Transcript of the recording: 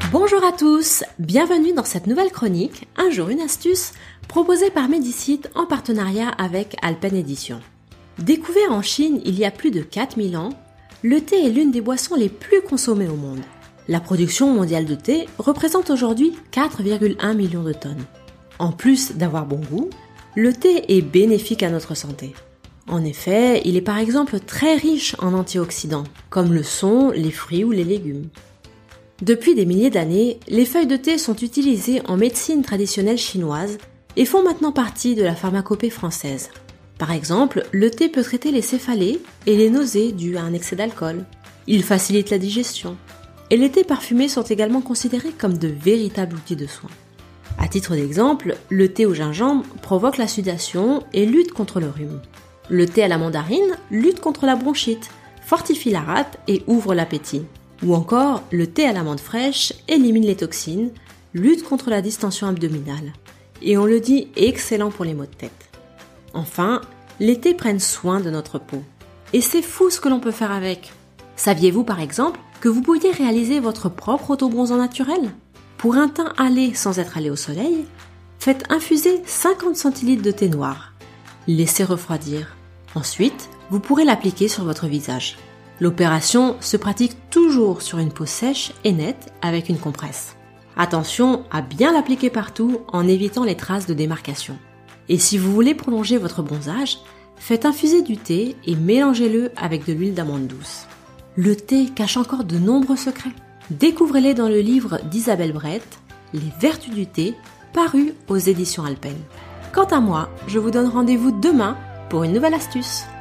Bonjour à tous, bienvenue dans cette nouvelle chronique, un jour une astuce, proposée par Medicite en partenariat avec Alpen Edition. Découvert en Chine il y a plus de 4000 ans, le thé est l'une des boissons les plus consommées au monde. La production mondiale de thé représente aujourd'hui 4,1 millions de tonnes. En plus d'avoir bon goût, le thé est bénéfique à notre santé. En effet, il est par exemple très riche en antioxydants, comme le sont les fruits ou les légumes. Depuis des milliers d'années, les feuilles de thé sont utilisées en médecine traditionnelle chinoise et font maintenant partie de la pharmacopée française. Par exemple, le thé peut traiter les céphalées et les nausées dues à un excès d'alcool. Il facilite la digestion. Et les thés parfumés sont également considérés comme de véritables outils de soin. À titre d'exemple, le thé au gingembre provoque la sudation et lutte contre le rhume. Le thé à la mandarine lutte contre la bronchite, fortifie la rate et ouvre l'appétit. Ou encore, le thé à l'amande fraîche élimine les toxines, lutte contre la distension abdominale. Et on le dit excellent pour les maux de tête. Enfin, les thés prennent soin de notre peau. Et c'est fou ce que l'on peut faire avec. Saviez-vous par exemple que vous pouviez réaliser votre propre autobronzant naturel ? Pour un teint hâlé sans être allé au soleil, faites infuser 50 centilitres de thé noir. Laissez refroidir. Ensuite, vous pourrez l'appliquer sur votre visage. L'opération se pratique toujours sur une peau sèche et nette avec une compresse. Attention à bien l'appliquer partout en évitant les traces de démarcation. Et si vous voulez prolonger votre bronzage, faites infuser du thé et mélangez-le avec de l'huile d'amande douce. Le thé cache encore de nombreux secrets. Découvrez-les dans le livre d'Isabelle Brett, Les vertus du thé, paru aux éditions Alpen. Quant à moi, je vous donne rendez-vous demain pour une nouvelle astuce.